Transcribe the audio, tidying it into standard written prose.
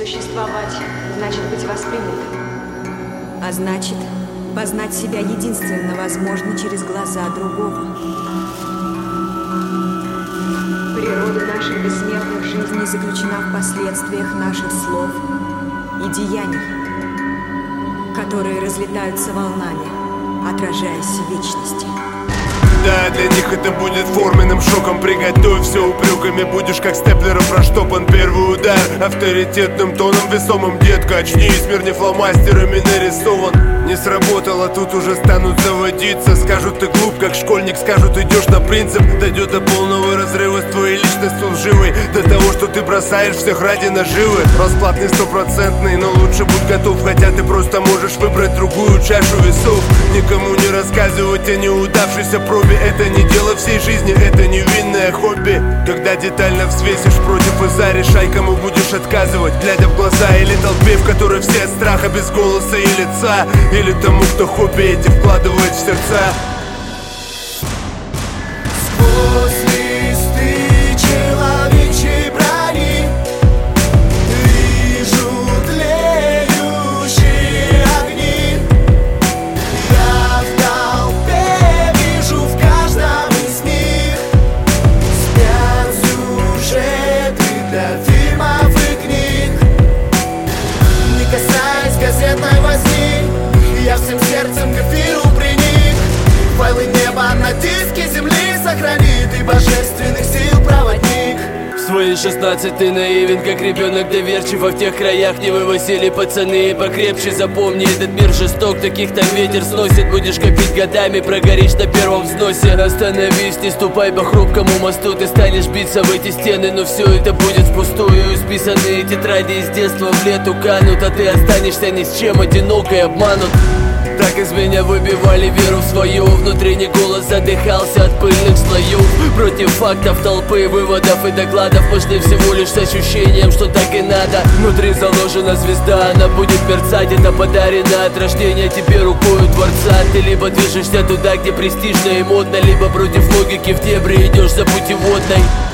Существовать значит быть воспринятым. А значит, познать себя единственно возможно через глаза другого. Природа наших бессмертных жизней Жизнь заключена в последствиях наших слов и деяний, которые разлетаются волнами, отражаясь в вечности. Да, для них это будет форменным шоком. Приготовь все упреками, будешь как степлером проштопан. Первый удар авторитетным тоном весомым. Детка, очнись, мир не фломастерами нарисован. Не сработало, тут уже станут заводиться. Скажут, ты глуп, как школьник, скажут, идешь на принцип. Дойдет до полного разрыва с твоей личностью лживой, до того, что ты бросаешь всех ради наживы. Расклад не стопроцентный, но лучше будь готов. Хотя ты просто можешь выбрать другую чашу весов. Никому не рассказывать о неудавшейся пробе. Это не дело всей жизни, это невинное хобби. Когда детально взвесишь против и за, решай, кому будешь отказывать, глядя в глаза или толпе, в которой все от страха без голоса и лица, или тому, кто хобби эти вкладывает в сердца. Сквозь листы человечьей брони вижу тлеющие огни. Я в толпе вижу в каждом из них спят сюжеты для фильмов и книг. Не касаясь газетной возни, я всем сердцем к эфиру приник. Файлы неба на диске земли сохранит и божественных сил проводник. В свои 16 ты наивен, как ребенок доверчив, а в тех краях не вывозили пацаны. Покрепче запомни, этот мир жесток, таких там ветер сносит. Будешь копить годами, прогоришь на первом взносе. Остановись, не ступай по хрупкому мосту. Ты станешь биться в эти стены, но все это будет впустую. Исписанные тетради из детства в лету канут, а ты останешься ни с чем, одинок и обманут. Так из меня выбивали веру в свою. Внутренний голос задыхался от пыльных слоев. Против фактов, толпы, выводов и докладов. Пошли всего лишь с ощущением, что так и надо. Внутри заложена звезда, она будет мерцать. Это подарено от рождения тебе рукою Творца. Ты либо движешься туда, где престижно и модно, либо против логики в дебри идешь за путеводной.